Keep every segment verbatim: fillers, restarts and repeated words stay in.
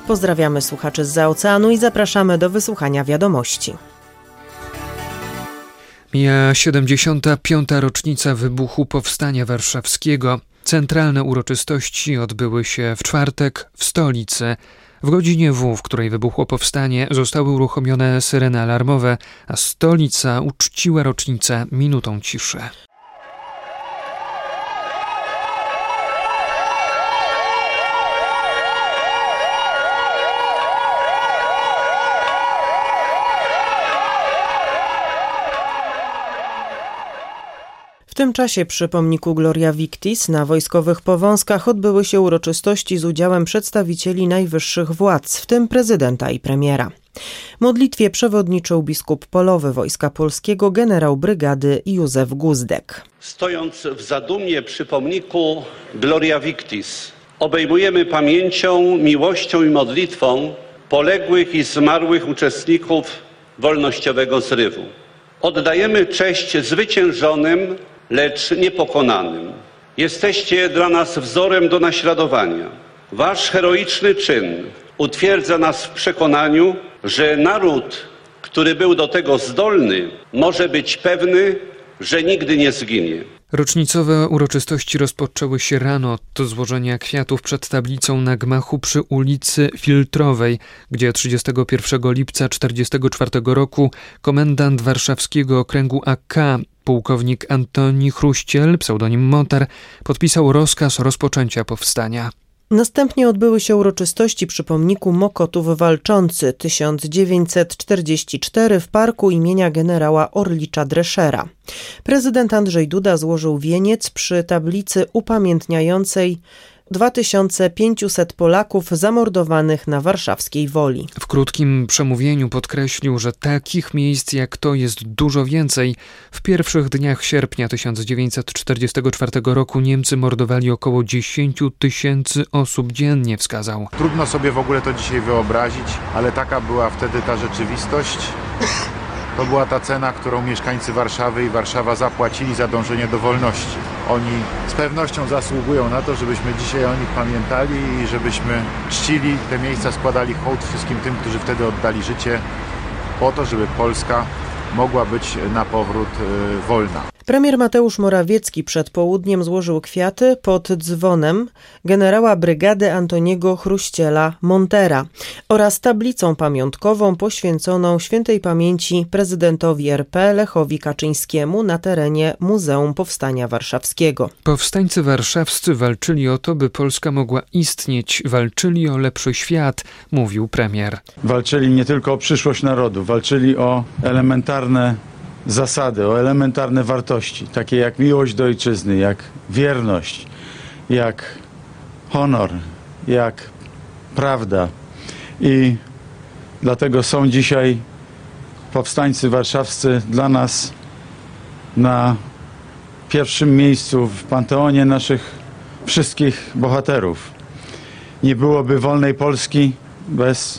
Pozdrawiamy słuchaczy zza oceanu i zapraszamy do wysłuchania wiadomości. Mija siedemdziesiąta piąta rocznica wybuchu Powstania Warszawskiego. Centralne uroczystości odbyły się w czwartek w stolicy. W godzinie W, w której wybuchło powstanie, zostały uruchomione syreny alarmowe, a stolica uczciła rocznicę minutą ciszy. W tym czasie przy pomniku Gloria Victis na Wojskowych Powązkach odbyły się uroczystości z udziałem przedstawicieli najwyższych władz, w tym prezydenta i premiera. Modlitwie przewodniczył biskup polowy Wojska Polskiego generał brygady Józef Guzdek. Stojąc w zadumie przy pomniku Gloria Victis, obejmujemy pamięcią, miłością i modlitwą poległych i zmarłych uczestników wolnościowego zrywu. Oddajemy cześć zwyciężonym, lecz niepokonanym. Jesteście dla nas wzorem do naśladowania. Wasz heroiczny czyn utwierdza nas w przekonaniu, że naród, który był do tego zdolny, może być pewny, że nigdy nie zginie. Rocznicowe uroczystości rozpoczęły się rano od złożenia kwiatów przed tablicą na gmachu przy ulicy Filtrowej, gdzie trzydziestego pierwszego lipca tysiąc dziewięćset czterdziestego czwartego roku komendant warszawskiego okręgu A K, pułkownik Antoni Chruściel, pseudonim Motar, podpisał rozkaz rozpoczęcia powstania. Następnie odbyły się uroczystości przy pomniku Mokotów Walczący tysiąc dziewięćset czterdziesty czwarty w parku imienia generała Orlicza Dreszera. Prezydent Andrzej Duda złożył wieniec przy tablicy upamiętniającej dwa tysiące pięćset Polaków zamordowanych na warszawskiej Woli. W krótkim przemówieniu podkreślił, że takich miejsc jak to jest dużo więcej. W pierwszych dniach sierpnia tysiąc dziewięćset czterdziestego czwartego roku Niemcy mordowali około dziesięć tysięcy osób dziennie, wskazał. Trudno sobie w ogóle to dzisiaj wyobrazić, ale taka była wtedy ta rzeczywistość. To była ta cena, którą mieszkańcy Warszawy i Warszawa zapłacili za dążenie do wolności. Oni z pewnością zasługują na to, żebyśmy dzisiaj o nich pamiętali i żebyśmy czcili te miejsca, składali hołd wszystkim tym, którzy wtedy oddali życie po to, żeby Polska mogła być na powrót y, wolna. Premier Mateusz Morawiecki przed południem złożył kwiaty pod dzwonem generała brygady Antoniego Chruściela Montera oraz tablicą pamiątkową poświęconą świętej pamięci prezydentowi R P Lechowi Kaczyńskiemu na terenie Muzeum Powstania Warszawskiego. Powstańcy warszawscy walczyli o to, by Polska mogła istnieć, walczyli o lepszy świat, mówił premier. Walczyli nie tylko o przyszłość narodu, walczyli o elementarne zasady, o elementarne wartości, takie jak miłość do ojczyzny, jak wierność, jak honor, jak prawda. I dlatego są dzisiaj powstańcy warszawscy dla nas na pierwszym miejscu w panteonie naszych wszystkich bohaterów. Nie byłoby wolnej Polski bez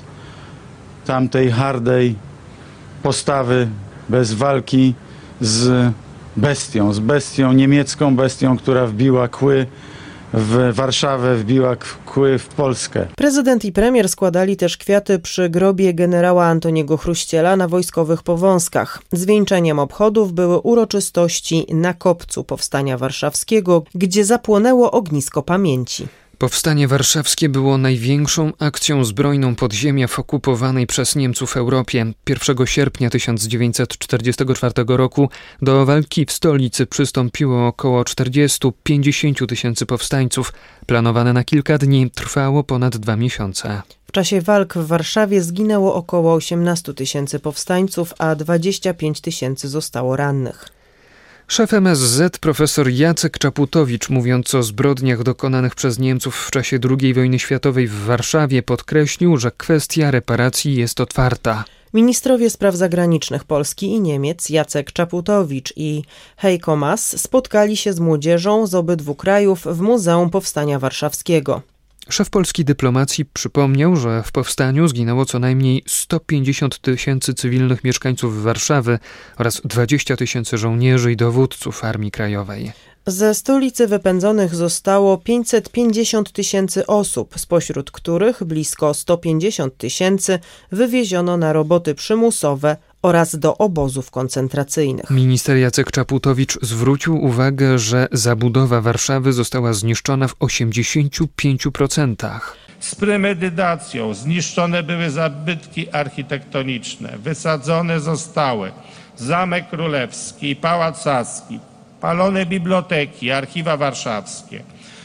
tamtej hardej postawy, bez walki z bestią, z bestią niemiecką, bestią, która wbiła kły w Warszawę, wbiła kły w Polskę. Prezydent i premier składali też kwiaty przy grobie generała Antoniego Chruściela na Wojskowych Powązkach. Zwieńczeniem obchodów były uroczystości na kopcu Powstania Warszawskiego, gdzie zapłonęło ognisko pamięci. Powstanie warszawskie było największą akcją zbrojną podziemia w okupowanej przez Niemców Europie. pierwszego sierpnia tysiąc dziewięćset czterdziestego czwartego roku do walki w stolicy przystąpiło około czterdzieści do pięćdziesięciu tysięcy powstańców. Planowane na kilka dni, trwało ponad dwa miesiące. W czasie walk w Warszawie zginęło około osiemnaście tysięcy powstańców, a dwadzieścia pięć tysięcy zostało rannych. Szef M S Z profesor Jacek Czaputowicz, mówiąc o zbrodniach dokonanych przez Niemców w czasie drugiej wojny światowej w Warszawie, podkreślił, że kwestia reparacji jest otwarta. Ministrowie spraw zagranicznych Polski i Niemiec Jacek Czaputowicz i Heiko Maas spotkali się z młodzieżą z obydwu krajów w Muzeum Powstania Warszawskiego. Szef polskiej dyplomacji przypomniał, że w powstaniu zginęło co najmniej sto pięćdziesiąt tysięcy cywilnych mieszkańców Warszawy oraz dwadzieścia tysięcy żołnierzy i dowódców Armii Krajowej. Ze stolicy wypędzonych zostało pięćset pięćdziesiąt tysięcy osób, spośród których blisko sto pięćdziesiąt tysięcy wywieziono na roboty przymusowe oraz do obozów koncentracyjnych. Minister Jacek Czaputowicz zwrócił uwagę, że zabudowa Warszawy została zniszczona w osiemdziesięciu pięciu procentach. Z premedytacją zniszczone były zabytki architektoniczne, wysadzone zostały Zamek Królewski i Pałac Saski, palone biblioteki, archiwa warszawskie.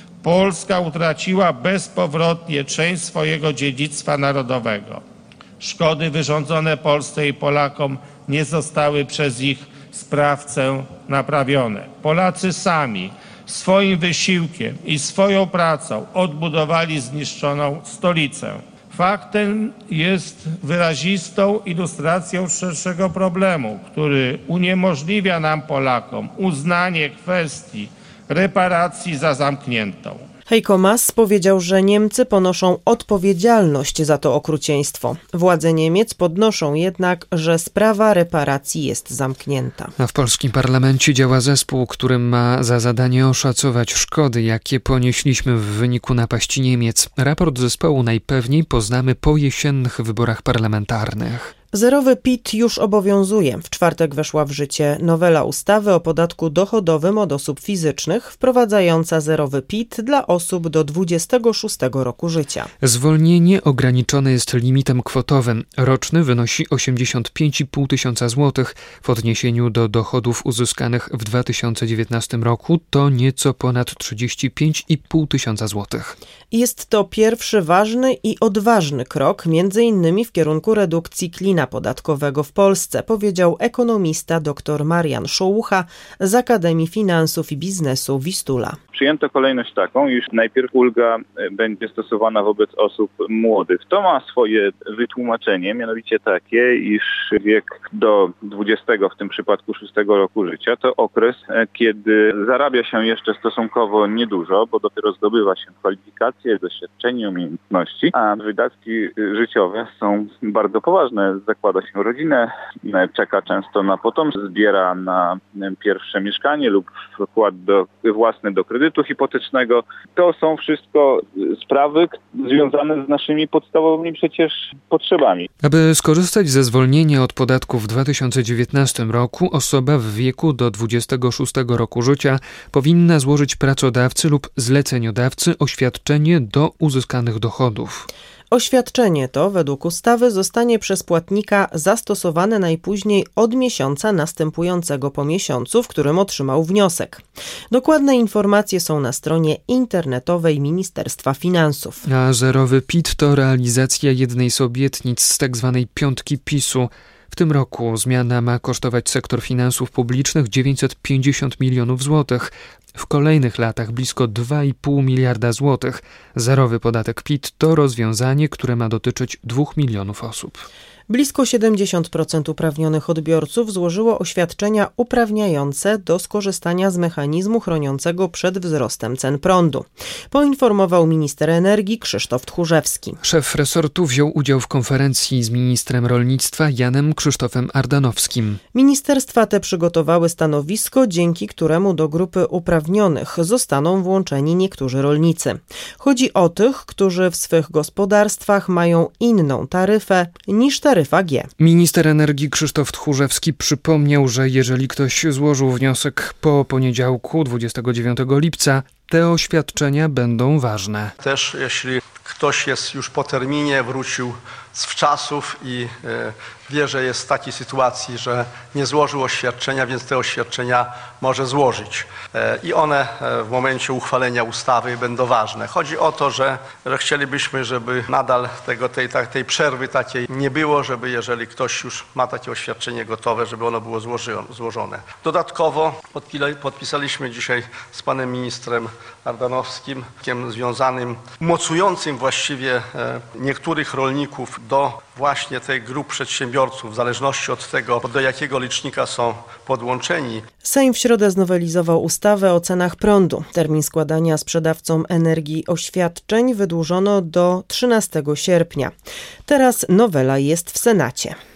Polska utraciła bezpowrotnie część swojego dziedzictwa narodowego. Szkody wyrządzone Polsce i Polakom nie zostały przez ich sprawcę naprawione. Polacy sami swoim wysiłkiem i swoją pracą odbudowali zniszczoną stolicę. Fakt ten jest wyrazistą ilustracją szerszego problemu, który uniemożliwia nam, Polakom, uznanie kwestii reparacji za zamkniętą. Heiko Maas powiedział, że Niemcy ponoszą odpowiedzialność za to okrucieństwo. Władze Niemiec podnoszą jednak, że sprawa reparacji jest zamknięta. A w polskim parlamencie działa zespół, który ma za zadanie oszacować szkody, jakie ponieśliśmy w wyniku napaści Niemiec. Raport zespołu najpewniej poznamy po jesiennych wyborach parlamentarnych. Zerowy P I T już obowiązuje. W czwartek weszła w życie nowela ustawy o podatku dochodowym od osób fizycznych, wprowadzająca zerowy P I T dla osób do dwudziestego szóstego roku życia. Zwolnienie ograniczone jest limitem kwotowym. Roczny wynosi osiemdziesiąt pięć i pół tysiąca złotych. W odniesieniu do dochodów uzyskanych w dwa tysiące dziewiętnastym roku to nieco ponad trzydzieści pięć i pół tysiąca złotych. Jest to pierwszy ważny i odważny krok, między innymi w kierunku redukcji klina podatkowego w Polsce, powiedział ekonomista dr Marian Szołucha z Akademii Finansów i Biznesu Wistula. Przyjęto kolejność taką, iż najpierw ulga będzie stosowana wobec osób młodych. To ma swoje wytłumaczenie, mianowicie takie, iż wiek do dwudziestego, w tym przypadku szóstego roku życia, to okres, kiedy zarabia się jeszcze stosunkowo niedużo, bo dopiero zdobywa się kwalifikacje, doświadczenie, umiejętności, a wydatki życiowe są bardzo poważne. Zakłada się rodzinę, czeka często na potomstwo, zbiera na pierwsze mieszkanie lub wkład do, własny do kredytu hipotecznego. To są wszystko sprawy związane z naszymi podstawowymi przecież potrzebami. Aby skorzystać ze zwolnienia od podatku w dwa tysiące dziewiętnastym roku, osoba w wieku do dwudziestego szóstego roku życia powinna złożyć pracodawcy lub zleceniodawcy oświadczenie do uzyskanych dochodów. Oświadczenie to, według ustawy, zostanie przez płatnika zastosowane najpóźniej od miesiąca następującego po miesiącu, w którym otrzymał wniosek. Dokładne informacje są na stronie internetowej Ministerstwa Finansów. A zerowy P I T to realizacja jednej z obietnic z tzw. piątki PiSu. W tym roku zmiana ma kosztować sektor finansów publicznych dziewięćset pięćdziesiąt milionów złotych. W kolejnych latach blisko dwa i pół miliarda złotych. Zerowy podatek P I T to rozwiązanie, które ma dotyczyć dwóch milionów osób. Blisko siedemdziesiąt procent uprawnionych odbiorców złożyło oświadczenia uprawniające do skorzystania z mechanizmu chroniącego przed wzrostem cen prądu, poinformował minister energii Krzysztof Tchórzewski. Szef resortu wziął udział w konferencji z ministrem rolnictwa Janem Krzysztofem Ardanowskim. Ministerstwa te przygotowały stanowisko, dzięki któremu do grupy uprawnionych zostaną włączeni niektórzy rolnicy. Chodzi o tych, którzy w swych gospodarstwach mają inną taryfę niż taryfa G. Minister energii Krzysztof Tchórzewski przypomniał, że jeżeli ktoś złożył wniosek po poniedziałku dwudziestego dziewiątego lipca, te oświadczenia będą ważne. Też jeśli ktoś jest już po terminie, wrócił z wczasów i wie, że jest w takiej sytuacji, że nie złożył oświadczenia, więc te oświadczenia może złożyć. I one w momencie uchwalenia ustawy będą ważne. Chodzi o to, że, że chcielibyśmy, żeby nadal tego, tej, tej przerwy takiej nie było, żeby jeżeli ktoś już ma takie oświadczenie gotowe, żeby ono było złożone. Dodatkowo podpisaliśmy dzisiaj z panem ministrem Ardanowskim, związanym, mocującym właściwie niektórych rolników do właśnie tej grup przedsiębiorców, w zależności od tego, do jakiego licznika są podłączeni. Sejm w środę znowelizował ustawę o cenach prądu. Termin składania sprzedawcom energii oświadczeń wydłużono do trzynastego sierpnia. Teraz nowela jest w Senacie.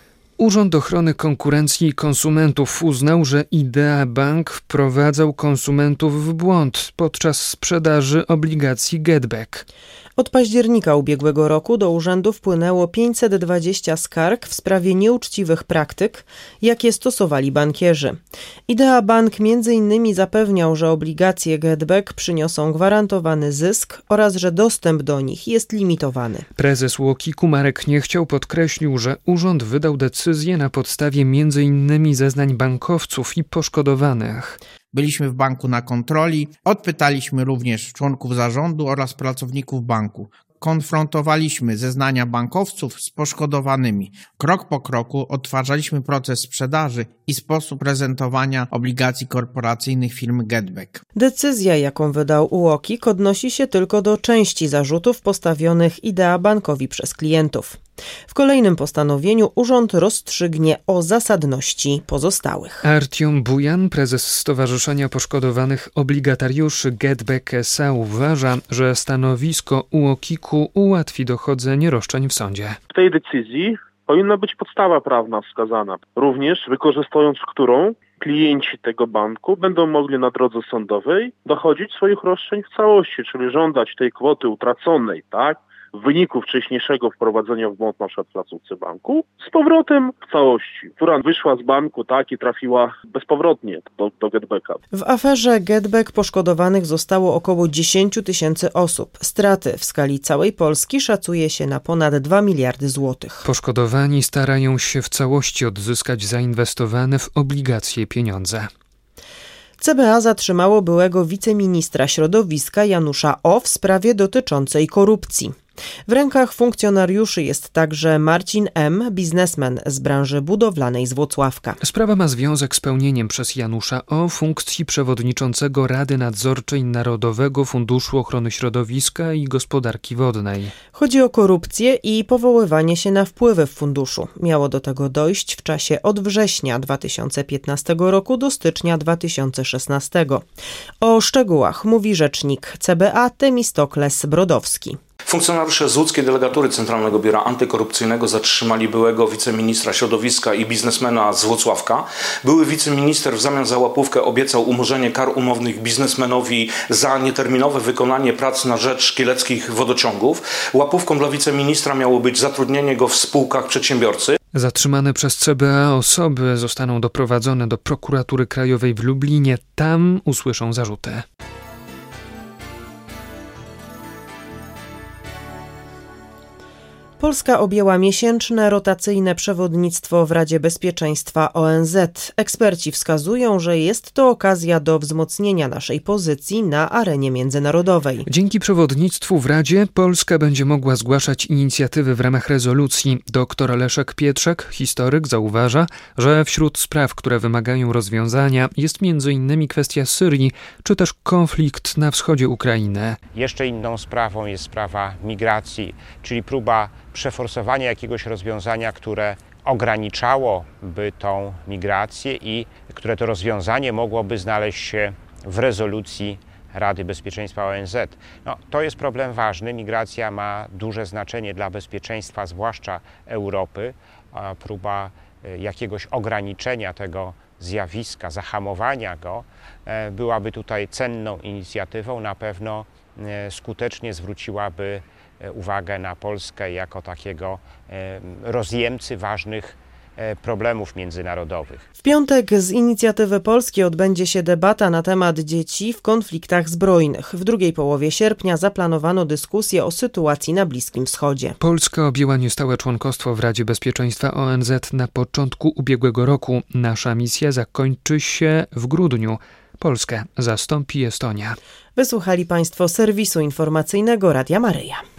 Urząd Ochrony Konkurencji i Konsumentów uznał, że Idea Bank wprowadzał konsumentów w błąd podczas sprzedaży obligacji GetBack. Od października ubiegłego roku do urzędu wpłynęło pięćset dwadzieścia skarg w sprawie nieuczciwych praktyk, jakie stosowali bankierzy. Idea Bank między innymi zapewniał, że obligacje GetBack przyniosą gwarantowany zysk oraz że dostęp do nich jest limitowany. Prezes U O K I-u Marek Niechciał podkreślił, że urząd wydał decyzję na podstawie między innymi zeznań bankowców i poszkodowanych. Byliśmy w banku na kontroli, odpytaliśmy również członków zarządu oraz pracowników banku. Konfrontowaliśmy zeznania bankowców z poszkodowanymi. Krok po kroku odtwarzaliśmy proces sprzedaży i sposób prezentowania obligacji korporacyjnych firmy GetBack. Decyzja, jaką wydał U O K I, odnosi się tylko do części zarzutów postawionych Idea Bankowi przez klientów. W kolejnym postanowieniu urząd rozstrzygnie o zasadności pozostałych. Artiom Bujan, prezes Stowarzyszenia Poszkodowanych Obligatariuszy GetBack S A, uważa, że stanowisko U O K I-u ułatwi dochodzenie roszczeń w sądzie. W tej decyzji powinna być podstawa prawna wskazana, również wykorzystując którą klienci tego banku będą mogli na drodze sądowej dochodzić swoich roszczeń w całości, czyli żądać tej kwoty utraconej, tak? W wyniku wcześniejszego wprowadzenia w błąd na przykład placówce banku, z powrotem w całości, która wyszła z banku tak i trafiła bezpowrotnie do, do GetBacka. W aferze GetBack poszkodowanych zostało około dziesięć tysięcy osób. Straty w skali całej Polski szacuje się na ponad dwa miliardy złotych. Poszkodowani starają się w całości odzyskać zainwestowane w obligacje pieniądze. C B A zatrzymało byłego wiceministra środowiska Janusza O. w sprawie dotyczącej korupcji. W rękach funkcjonariuszy jest także Marcin M., biznesmen z branży budowlanej z Włocławka. Sprawa ma związek z pełnieniem przez Janusza O. funkcji przewodniczącego Rady Nadzorczej Narodowego Funduszu Ochrony Środowiska i Gospodarki Wodnej. Chodzi o korupcję i powoływanie się na wpływy w funduszu. Miało do tego dojść w czasie od września dwa tysiące piętnastego roku do stycznia dwa tysiące szesnastego. O szczegółach mówi rzecznik C B A Temistokles Brodowski. Funkcjonariusze z łódzkiej delegatury Centralnego Biura Antykorupcyjnego zatrzymali byłego wiceministra środowiska i biznesmena z Włocławka. Były wiceminister w zamian za łapówkę obiecał umorzenie kar umownych biznesmenowi za nieterminowe wykonanie prac na rzecz szkieleckich wodociągów. Łapówką dla wiceministra miało być zatrudnienie go w spółkach przedsiębiorcy. Zatrzymane przez C B A osoby zostaną doprowadzone do Prokuratury Krajowej w Lublinie. Tam usłyszą zarzuty. Polska objęła miesięczne rotacyjne przewodnictwo w Radzie Bezpieczeństwa O N Z. Eksperci wskazują, że jest to okazja do wzmocnienia naszej pozycji na arenie międzynarodowej. Dzięki przewodnictwu w Radzie Polska będzie mogła zgłaszać inicjatywy w ramach rezolucji. Doktor Leszek Pietrzak, historyk, zauważa, że wśród spraw, które wymagają rozwiązania, jest między innymi kwestia Syrii, czy też konflikt na wschodzie Ukrainy. Jeszcze inną sprawą jest sprawa migracji, czyli próba przeforsowania jakiegoś rozwiązania, które ograniczałoby tą migrację i które to rozwiązanie mogłoby znaleźć się w rezolucji Rady Bezpieczeństwa O N Z. No, to jest problem ważny. Migracja ma duże znaczenie dla bezpieczeństwa, zwłaszcza Europy. A próba jakiegoś ograniczenia tego zjawiska, zahamowania go byłaby tutaj cenną inicjatywą. Na pewno skutecznie zwróciłaby uwagę na Polskę jako takiego rozjemcy ważnych problemów międzynarodowych. W piątek z inicjatywy polskiej odbędzie się debata na temat dzieci w konfliktach zbrojnych. W drugiej połowie sierpnia zaplanowano dyskusję o sytuacji na Bliskim Wschodzie. Polska objęła niestałe członkostwo w Radzie Bezpieczeństwa O N Z na początku ubiegłego roku. Nasza misja zakończy się w grudniu. Polskę zastąpi Estonia. Wysłuchali Państwo serwisu informacyjnego Radia Maryja.